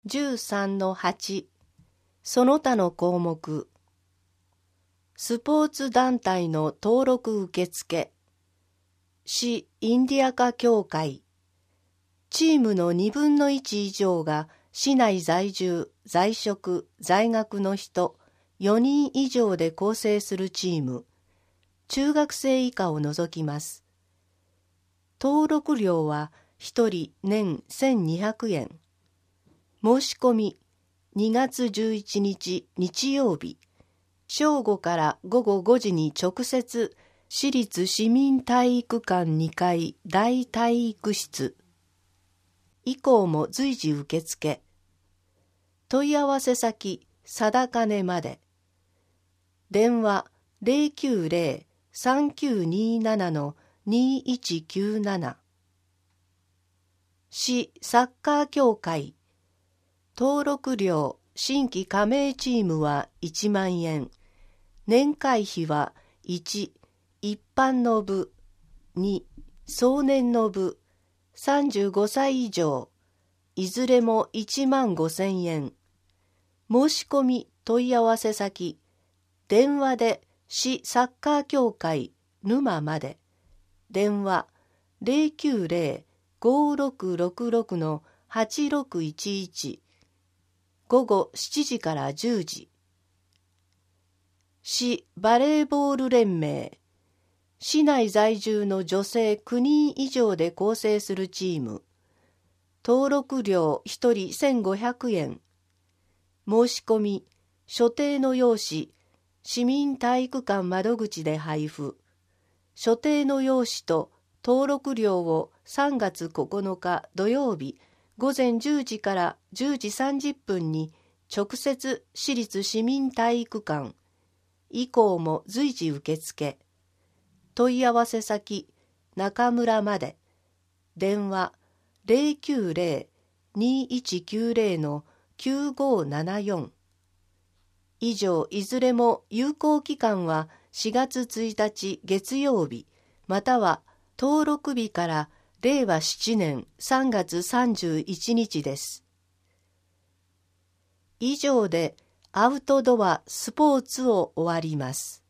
13-8 その他の項目。スポーツ団体の登録受付。市インディアカ協会。チームの1/2以上が市内在住、在職、在学の人4人以上で構成するチーム。中学生以下を除きます。登録料は1人年1200円。申し込み2月11日日曜日、正午から午後5時に直接市立市民体育館2階大体育室。以降も随時受付。問い合わせ先、定金まで。電話090-3927-2197。市サッカー協会。登録料、新規加盟チームは1万円。年会費は1、一般の部、2、壮年の部、35歳以上、いずれも1万5,000円。申し込み問い合わせ先、電話で市サッカー協会沼まで。電話090-5666-8611。午後7時から10時。市バレーボール連盟。市内在住の女性9人以上で構成するチーム。登録料1人1,500円。申し込み、所定の用紙、市民体育館窓口で配布。所定の用紙と登録料を3月9日土曜日、午前10時から10時30分に直接市立市民体育館。以降も随時受付。問い合わせ先、中村まで。電話090-2190-9574。以上いずれも有効期間は4月1日月曜日、または登録日から令和7年3月31日です。以上でアウトドアスポーツを終わります。